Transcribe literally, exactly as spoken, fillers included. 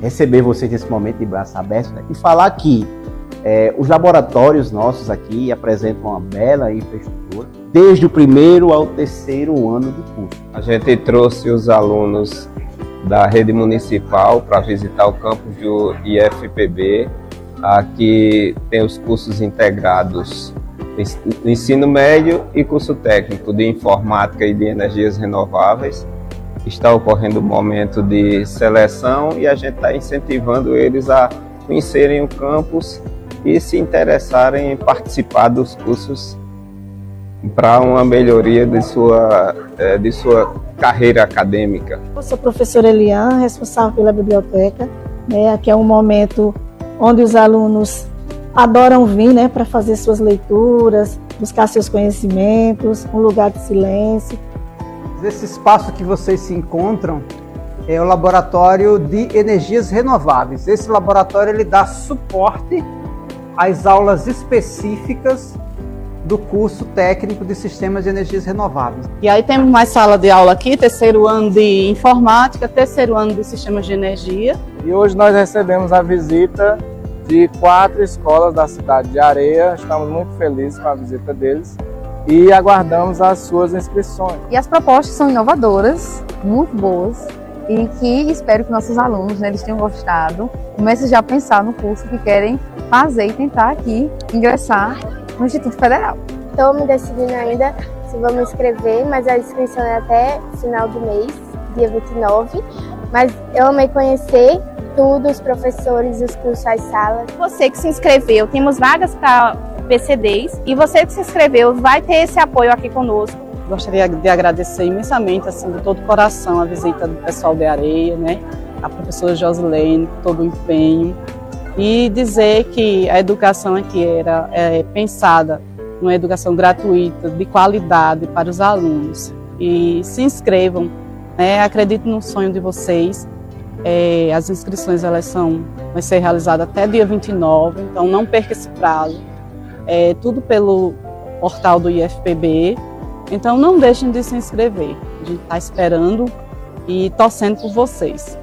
receber vocês nesse momento de braços abertos, né? E falar que é, os laboratórios nossos aqui apresentam uma bela infraestrutura, desde o primeiro ao terceiro ano do curso. A gente trouxe os alunos da rede municipal para visitar o campus do I F P B. Aqui tem os cursos integrados no ensino médio e curso técnico de informática e de energias renováveis. Está ocorrendo um momento de seleção e a gente está incentivando eles a conhecerem o campus e se interessarem em participar dos cursos para uma melhoria de sua, de sua carreira acadêmica. Eu sou a professora Eliane, responsável pela biblioteca, né? Aqui é um momento onde os alunos adoram vir, né, para fazer suas leituras, buscar seus conhecimentos, um lugar de silêncio. Esse espaço que vocês se encontram é o Laboratório de Energias Renováveis. Esse laboratório ele dá suporte às aulas específicas do curso técnico de Sistemas de Energias Renováveis. E aí temos mais sala de aula aqui, terceiro ano de Informática, terceiro ano de Sistemas de Energia. E hoje nós recebemos a visita de quatro escolas da cidade de Areia. Estamos muito felizes com a visita deles e aguardamos as suas inscrições. E as propostas são inovadoras, muito boas, e que espero que nossos alunos, né, eles tenham gostado, comecem já a pensar no curso que querem fazer e tentar aqui ingressar no Instituto Federal. Estou me decidindo ainda se vou me inscrever, mas a inscrição é até final do mês, dia vinte e nove. Mas eu amei conhecer tudo, os professores, os cursos, as salas. Você que se inscreveu, temos vagas para P C Ds e você que se inscreveu vai ter esse apoio aqui conosco. Gostaria de agradecer imensamente, assim, de todo o coração, a visita do pessoal de Areia, né? A professora Josilene, todo o empenho. E dizer que a educação aqui era é, pensada numa educação gratuita, de qualidade para os alunos. E se inscrevam, né? Acredito no sonho de vocês. É, as inscrições elas são, vai ser realizadas até dia vinte e nove, então não perca esse prazo. É, tudo pelo portal do I F P B. Então não deixem de se inscrever. A gente está esperando e torcendo por vocês.